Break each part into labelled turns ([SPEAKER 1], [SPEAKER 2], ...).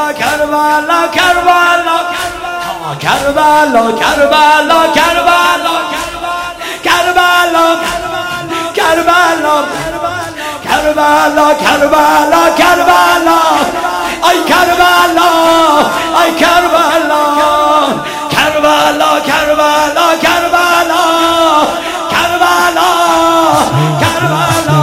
[SPEAKER 1] Karbala, Karbala, Karbala, Karbala, Karbala, Karbala, Karbala, Karbala, Karbala, Karbala, ay Karbala, ay Karbala, Karbala, Karbala, Karbala, Karbala, Karbala,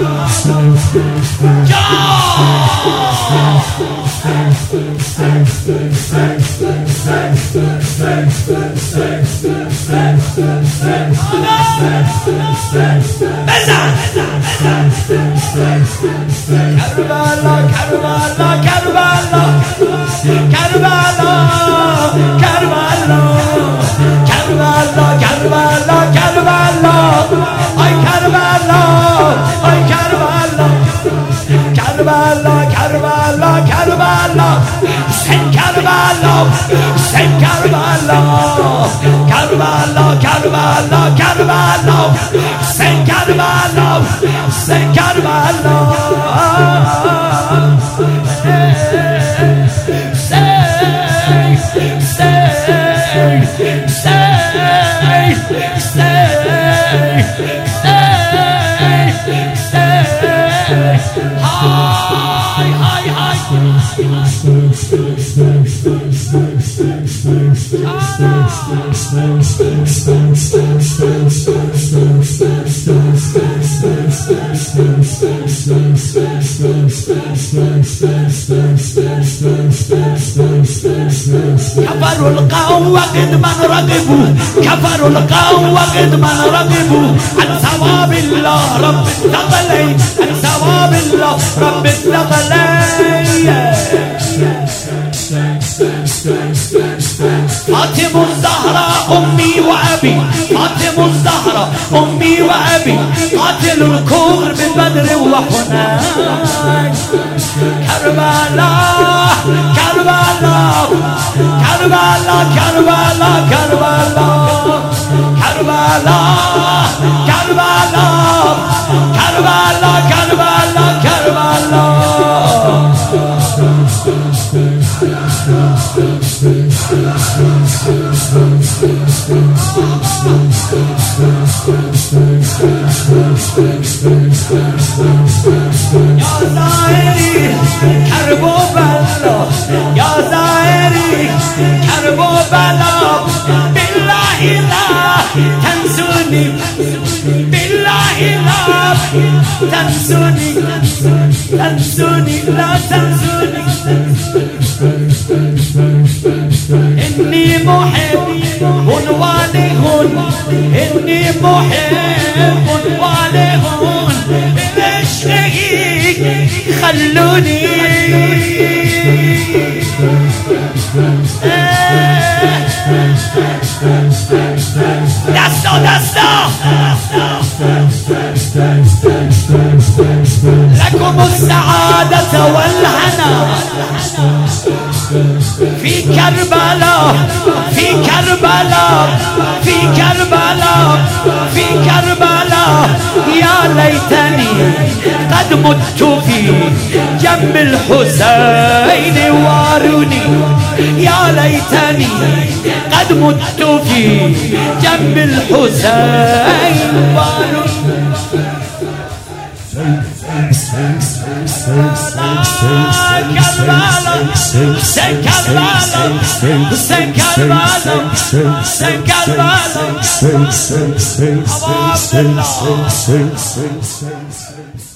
[SPEAKER 1] Karbala, Karbala, Karbala, Karbala, Karbala, Karbala, Karbala, Karbala, ay Karbala, ay Karbala, Karbala, Karbala, Karbala, sen Karbala, sen Karbala, Karbala, Karbala, Karbala, sen Karbala, sen Karbala, كفروا القوم وقد من رغبوا كفروا القوم وقد من رغبوا عن ثواب الله رب الثقلين عن ثواب الله رب الثقلين فاطمة الزهراء أمي وأبي فاطمة الزهراء أمي وأبي قاتل الكفر ببدر وحنين كربلاء كربلاء كربلاء كربلاء كربلاء كربلاء كربلاء كربلاء كربلاء كربلاء يا زائري كربلاء يا زائري كربلاء بالله لا تنسوني بالله لا تنسوني تنسوني لا تنسوني إني محب واله إني محب واله بشريك خلوني دستا دستا لكم السعادة والهنا في كربلاء في كربلاء في كربلاء في كربلاء يا ليتني قد مت في جنب الحسين واروني يا ليتني قد مت في جنب الحسين واروني Sen Karbala